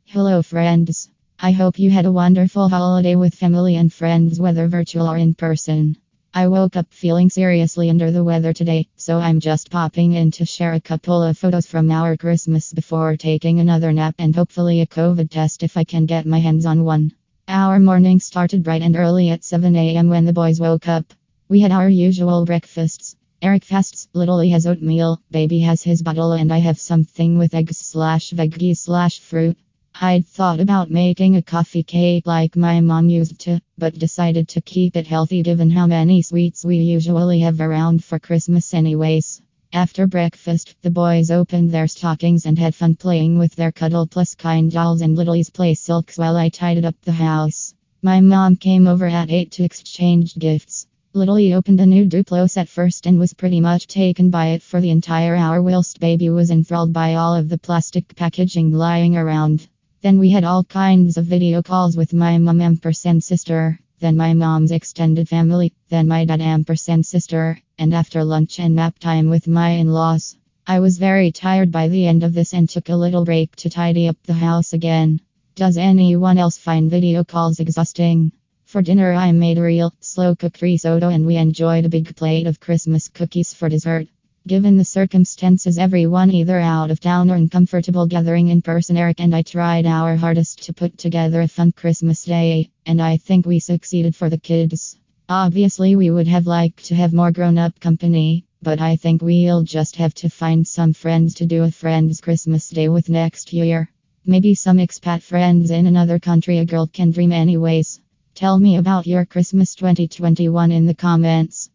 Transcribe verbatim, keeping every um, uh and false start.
Hello, friends. I hope you had a wonderful holiday with family and friends, whether virtual or in person. I woke up feeling seriously under the weather today, so I'm just popping in to share a couple of photos from our Christmas before taking another nap and hopefully a COVID test if I can get my hands on one. Our morning started bright and early at seven a m when the boys woke up. We had our usual breakfasts. Eric fasts, Lily has oatmeal, baby has his bottle, and I have something with eggs slash veggies slash fruit. I'd thought about making a coffee cake like my mom used to, but decided to keep it healthy given how many sweets we usually have around for Christmas anyways. After breakfast, the boys opened their stockings and had fun playing with their Cuddle Plus kind dolls and Lily's play silks while I tidied up the house. My mom came over at eight to exchange gifts. Lily opened a new Duplo set first and was pretty much taken by it for the entire hour whilst baby was enthralled by all of the plastic packaging lying around. Then we had all kinds of video calls with my mom ampersand sister, then my mom's extended family, then my dad ampersand sister, and after lunch and nap time with my in-laws. I was very tired by the end of this and took a little break to tidy up the house again. Does anyone else find video calls exhausting? For dinner I made a real, slow-cooked risotto and we enjoyed a big plate of Christmas cookies for dessert. Given the circumstances, everyone either out of town or uncomfortable gathering in person, Eric and I tried our hardest to put together a fun Christmas day, and I think we succeeded for the kids. Obviously, we would have liked to have more grown-up company, but I think we'll just have to find some friends to do a friend's Christmas day with next year. Maybe some expat friends in another country. A girl can dream anyways. Tell me about your Christmas twenty twenty-one in the comments.